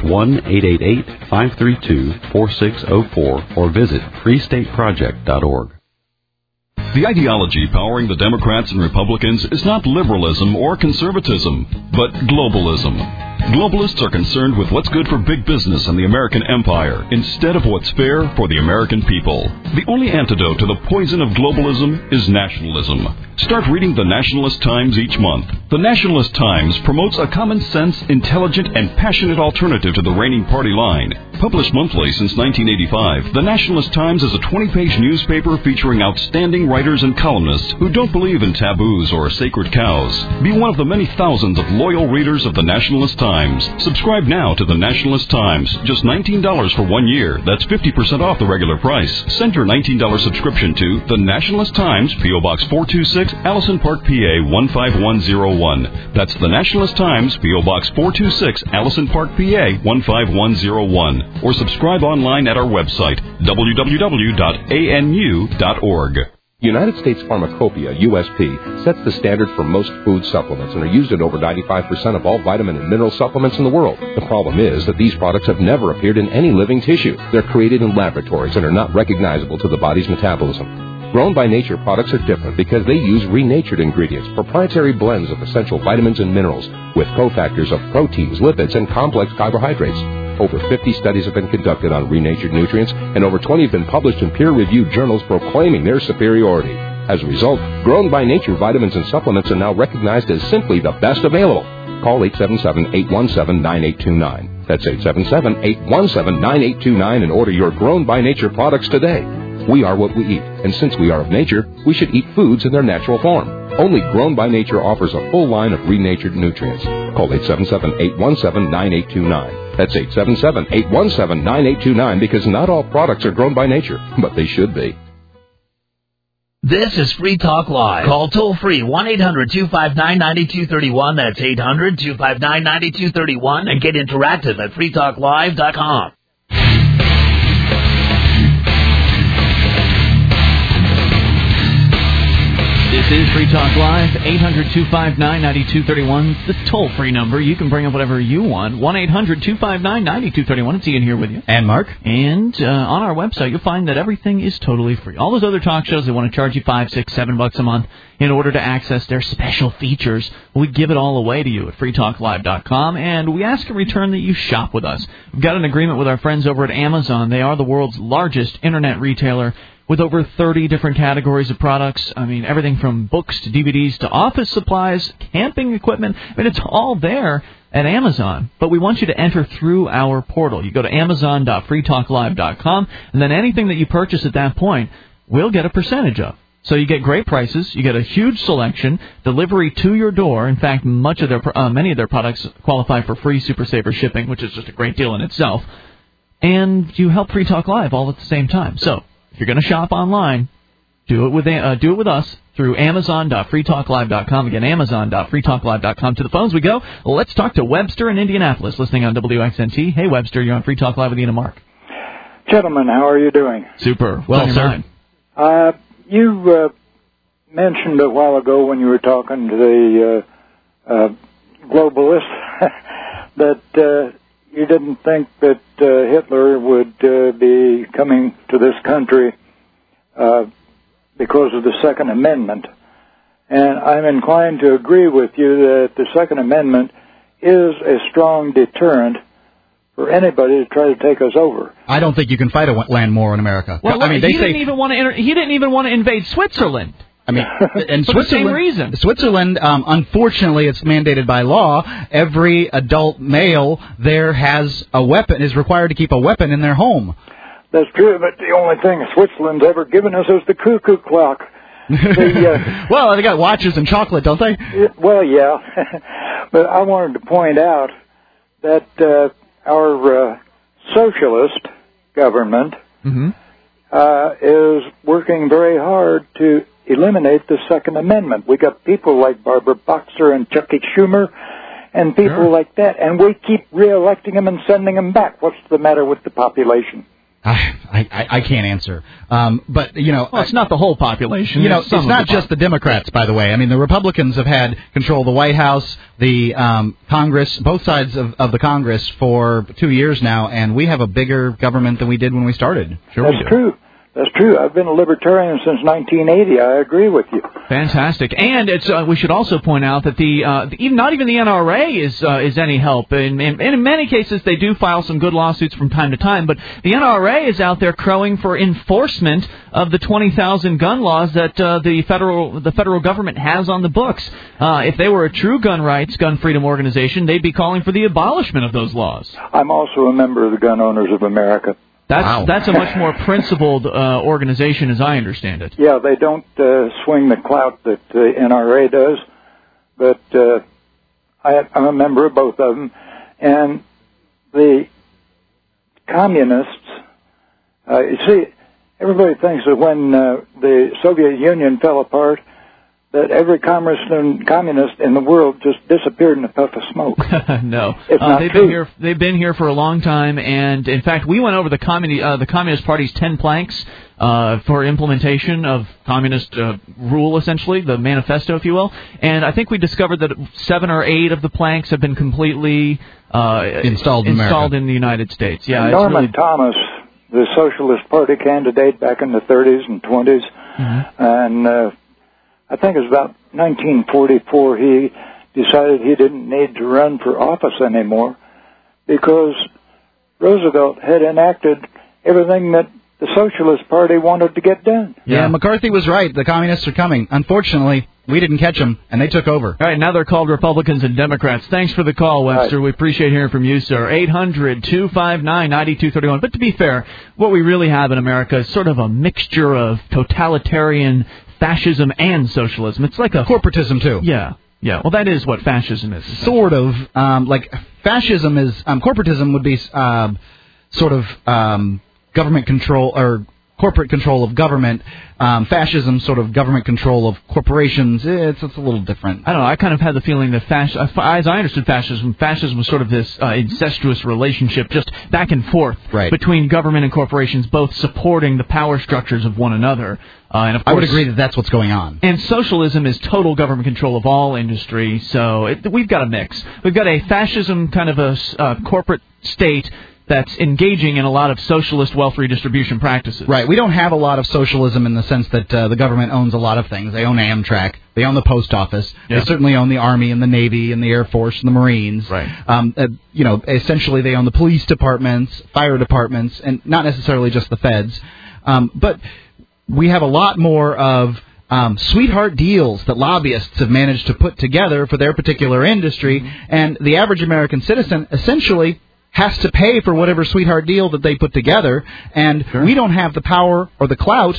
1-888-532-4604 or visit freestateproject.org. The ideology powering the Democrats and Republicans is not liberalism or conservatism, but globalism. Globalists are concerned with what's good for big business and the American empire instead of what's fair for the American people. The only antidote to the poison of globalism is nationalism. Start reading the Nationalist Times each month. The Nationalist Times promotes a common-sense, intelligent, and passionate alternative to the reigning party line. Published monthly since 1985, the Nationalist Times is a 20-page newspaper featuring outstanding writers and columnists who don't believe in taboos or sacred cows. Be one of the many thousands of loyal readers of the Nationalist Times. Subscribe now to the Nationalist Times. Just $19 for 1 year. That's 50% off the regular price. Send your $19 subscription to the Nationalist Times, P.O. Box 426, Allison Park, PA 15101. That's the Nationalist Times, P.O. Box 426, Allison Park, PA 15101. Or subscribe online at our website, www.anu.org. United States Pharmacopoeia, USP, sets the standard for most food supplements and are used in over 95% of all vitamin and mineral supplements in the world. The problem is that these products have never appeared in any living tissue. They're created in laboratories and are not recognizable to the body's metabolism. Grown by Nature products are different because they use renatured ingredients, proprietary blends of essential vitamins and minerals, with cofactors of proteins, lipids, and complex carbohydrates. Over 50 studies have been conducted on renatured nutrients, and over 20 have been published in peer-reviewed journals proclaiming their superiority. As a result, Grown by Nature vitamins and supplements are now recognized as simply the best available. Call 877-817-9829. That's 877-817-9829 and order your Grown by Nature products today. We are what we eat, and since we are of nature, we should eat foods in their natural form. Only Grown by Nature offers a full line of renatured nutrients. Call 877-817-9829. That's 877-817-9829 because not all products are grown by nature, but they should be. This is Free Talk Live. Call toll-free 1-800-259-9231. That's 800-259-9231. And get interactive at freetalklive.com. This is Free Talk Live, 800-259-9231. It's the toll-free number. You can bring up whatever you want. 1-800-259-9231. It's Ian here with you. And Mark. And on our website, you'll find that everything is totally free. All those other talk shows, they want to charge you $5, $6, $7 a month in order to access their special features. We give it all away to you at freetalklive.com, and we ask in return that you shop with us. We've got an agreement with our friends over at Amazon. They are the world's largest internet retailer, with over 30 different categories of products. I mean, everything from books to DVDs to office supplies, camping equipment. I mean, it's all there at Amazon. But we want you to enter through our portal. You go to amazon.freetalklive.com, and then anything that you purchase at that point, we'll get a percentage of. So you get great prices, you get a huge selection, delivery to your door. In fact, many of their products qualify for free Super Saver shipping, which is just a great deal in itself. And you help Free Talk Live all at the same time. So if you're going to shop online, do it with us through amazon.freetalklive.com. Again, amazon.freetalklive.com. To the phones we go. Let's talk to Webster in Indianapolis, listening on WXNT. Hey, Webster, you're on Free Talk Live with Ian and Mark. Gentlemen, how are you doing? Super. Well, sir. You mentioned a while ago when you were talking to the globalists that you didn't think that Hitler would be coming to this country because of the Second Amendment. And I'm inclined to agree with you that the Second Amendment is a strong deterrent for anybody to try to take us over. I don't think you can fight a land war in America. Well, I mean, he didn't even want to invade Switzerland. I mean, and for the same reason. Switzerland, unfortunately, it's mandated by law. Every adult male there has a weapon, is required to keep a weapon in their home. That's true, but the only thing Switzerland's ever given us is the cuckoo clock. Well, they got watches and chocolate, don't they? Well, yeah. But I wanted to point out that our socialist government is working very hard to eliminate the Second Amendment. We got people like Barbara Boxer and Chucky Schumer and people like that, and we keep re-electing them and sending them back. What's the matter with the population? I can't answer. But, you know... Well, it's not the whole population. You know, it's not just the Democrats, by the way. I mean, the Republicans have had control of the White House, the Congress, both sides of the Congress for 2 years now, and we have a bigger government than we did when we started. That's true. That's true. I've been a libertarian since 1980. I agree with you. Fantastic. And it's we should also point out that not even the NRA is any help. And in many cases, they do file some good lawsuits from time to time. But the NRA is out there crowing for enforcement of the 20,000 gun laws that the federal government has on the books. If they were a true gun rights, gun freedom organization, they'd be calling for the abolishment of those laws. I'm also a member of the Gun Owners of America. That's a much more principled organization, as I understand it. Yeah, they don't swing the clout that the NRA does, but I'm a member of both of them. And the communists, you see, everybody thinks that when the Soviet Union fell apart, that every communist in the world just disappeared in a puff of smoke. No, it's not true. They've been here for a long time, and in fact, we went over the Communist Party's 10 planks for implementation of communist rule, essentially the manifesto, if you will. And I think we discovered that 7 or 8 of the planks have been completely installed in the United States. Yeah, Norman Thomas, the Socialist Party candidate back in the 30s and 20s, and I think it was about 1944 he decided he didn't need to run for office anymore because Roosevelt had enacted everything that the Socialist Party wanted to get done. Yeah, McCarthy was right. The communists are coming. Unfortunately, we didn't catch them, and they took over. All right, now they're called Republicans and Democrats. Thanks for the call, Webster. Right. We appreciate hearing from you, sir. 800-259-9231. But to be fair, what we really have in America is sort of a mixture of totalitarian fascism and socialism. It's like a corporatism too. Yeah. Well, that is what fascism is. Sort of. Like fascism is corporatism would be sort of government control or corporate control of government. Fascism, sort of government control of corporations. It's a little different. I don't know. I kind of had the feeling that as I understood fascism was sort of this incestuous relationship, just back and forth between government and corporations, both supporting the power structures of one another. And of course, I would agree that that's what's going on. And socialism is total government control of all industry. So we've got a mix. We've got a fascism kind of a corporate state that's engaging in a lot of socialist wealth redistribution practices. Right. We don't have a lot of socialism in the sense that the government owns a lot of things. They own Amtrak. They own the post office. Yeah. They certainly own the Army and the Navy and the Air Force and the Marines. Right. Essentially they own the police departments, fire departments, and not necessarily just the feds. But we have a lot more of sweetheart deals that lobbyists have managed to put together for their particular industry, and the average American citizen essentially has to pay for whatever sweetheart deal that they put together, and we don't have the power or the clout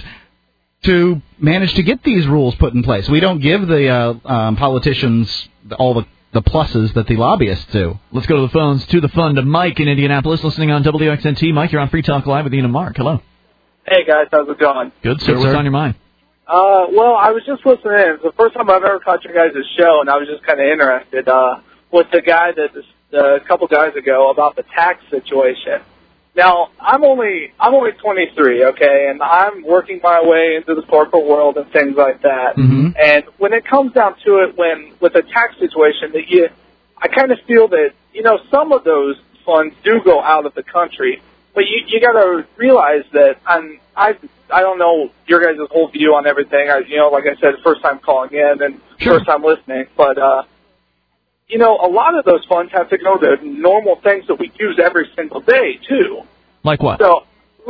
to manage to get these rules put in place. We don't give the politicians all the pluses that the lobbyists do. Let's go to the phones, to the fun, to Mike in Indianapolis, listening on WXNT. Mike, you're on Free Talk Live with Ian and Mark. Hello. Hey, guys. How's it going? Good, sir. What's on your mind? Well, I was just listening in. It's the first time I've ever caught your guys' show, and I was just kind of interested with the guy that a couple guys ago about the tax situation. Now, I'm only 23, okay, and I'm working my way into the corporate world and things like that. Mm-hmm. And when it comes down to it, with the tax situation, I kind of feel that some of those funds do go out of the country, but you got to realize that I don't know your guys' whole view on everything. Like I said, first time calling in and first time listening, but. A lot of those funds have to go to normal things that we use every single day, too. Like what? So,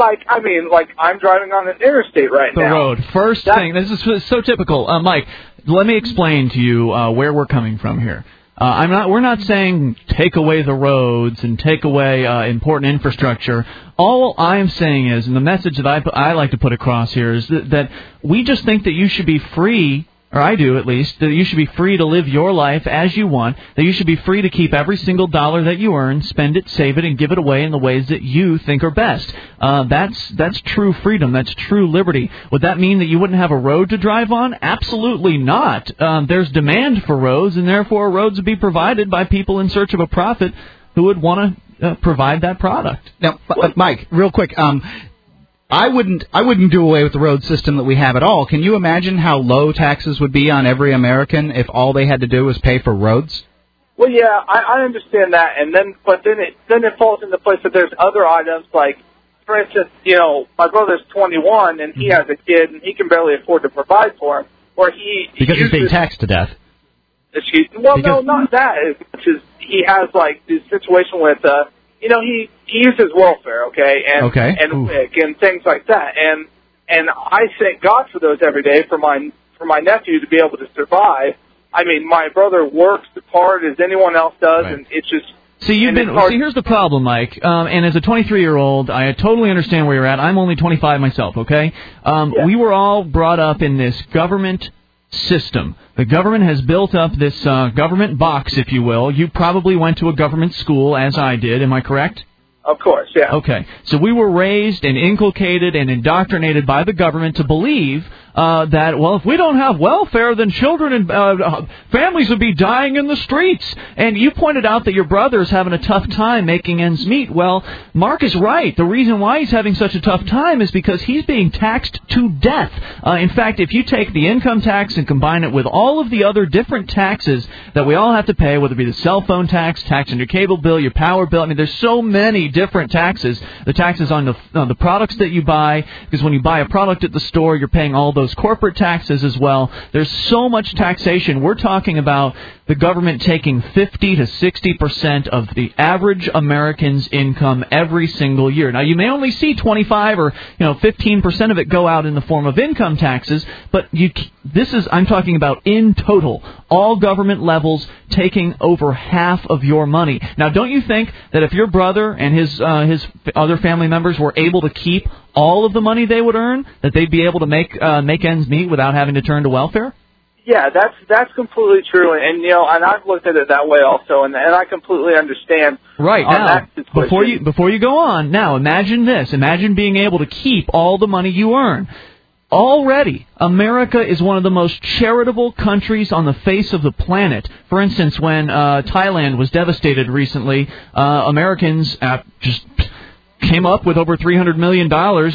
I'm driving on an interstate right now. The road. First thing, this is so typical. Mike, let me explain to you where we're coming from here. We're not saying take away the roads and take away important infrastructure. All I'm saying is, and the message that I like to put across here is that we just think that you should be free, or I do at least, that you should be free to live your life as you want, that you should be free to keep every single dollar that you earn, spend it, save it, and give it away in the ways that you think are best. That's true freedom. That's true liberty. Would that mean that you wouldn't have a road to drive on? Absolutely not. There's demand for roads, and therefore roads would be provided by people in search of a profit who would want to provide that product. Now, Mike, real quick, I wouldn't do away with the road system that we have at all. Can you imagine how low taxes would be on every American if all they had to do was pay for roads? Well, yeah, I understand that, but then it falls into place that there's other items like for instance, my brother's 21 and he has a kid and he can barely afford to provide for him, or because he's being taxed to death. No, not that. As much as he has like this situation with, he uses welfare, okay, and WIC and things like that, and I thank God for those every day for my nephew to be able to survive. I mean, my brother works as hard as anyone else does, and it's just. See, here's the problem, Mike. And as a 23-year-old, I totally understand where you're at. I'm only 25 myself, okay? We were all brought up in this government system. The government has built up this government box, if you will. You probably went to a government school, as I did. Am I correct? Of course, yeah. Okay. So we were raised and inculcated and indoctrinated by the government to believe that, well, if we don't have welfare, then children and families would be dying in the streets. And you pointed out that your brother is having a tough time making ends meet. Well, Mark is right. The reason why he's having such a tough time is because he's being taxed to death. In fact, if you take the income tax and combine it with all of the other different taxes that we all have to pay, whether it be the cell phone tax, tax on your cable bill, your power bill, I mean, there's so many different taxes. The taxes on the products that you buy, because when you buy a product at the store, you're paying all those corporate taxes as well. There's so much taxation. We're talking about the government taking 50 to 60% of the average American's income every single year. Now, you may only see 25 or 15% of it go out in the form of income taxes, but I'm talking about in total, all government levels taking over half of your money. Now, don't you think that if your brother and his other family members were able to keep all of the money they would earn, that they'd be able to make ends meet without having to turn to welfare? Yeah, that's completely true, and and I've looked at it that way also, and I completely understand. Right now, before you go on, now imagine this: imagine being able to keep all the money you earn. Already, America is one of the most charitable countries on the face of the planet. For instance, when Thailand was devastated recently, Americans just came up with over $300 million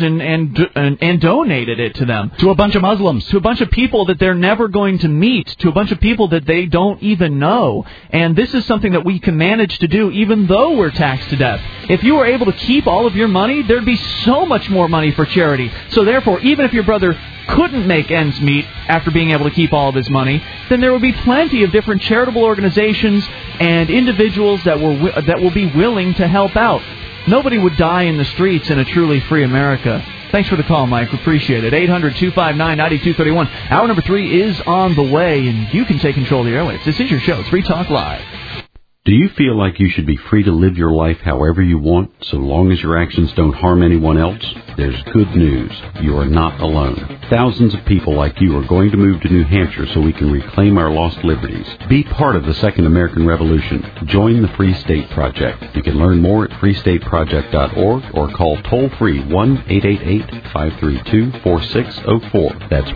and donated it to them. To a bunch of Muslims. To a bunch of people that they're never going to meet. To a bunch of people that they don't even know. And this is something that we can manage to do even though we're taxed to death. If you were able to keep all of your money, there'd be so much more money for charity. So therefore, even if your brother couldn't make ends meet after being able to keep all of his money, then there will be plenty of different charitable organizations and individuals that will be willing to help out. Nobody would die in the streets in a truly free America. Thanks for the call, Mike. We appreciate it. 800-259-9231. Hour number 3 is on the way, and you can take control of the airwaves. This is your show. It's Free Talk Live. Do you feel like you should be free to live your life however you want, so long as your actions don't harm anyone else? There's good news. You are not alone. Thousands of people like you are going to move to New Hampshire so we can reclaim our lost liberties. Be part of the Second American Revolution. Join the Free State Project. You can learn more at freestateproject.org or call toll-free 1-888-532-4604. That's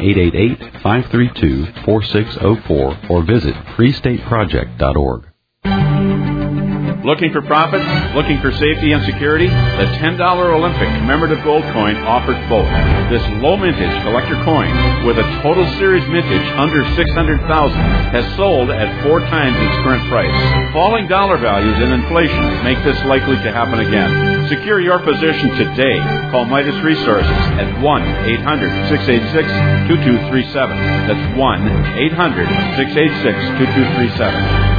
1-888-532-4604 or visit freestateproject.org. Looking for profit? Looking for safety and security? The $10 Olympic commemorative gold coin offers both. This low mintage collector coin with a total series mintage under $600,000 has sold at 4 times its current price. Falling dollar values and inflation make this likely to happen again. Secure your position today. Call Midas Resources at 1-800-686-2237. That's 1-800-686-2237.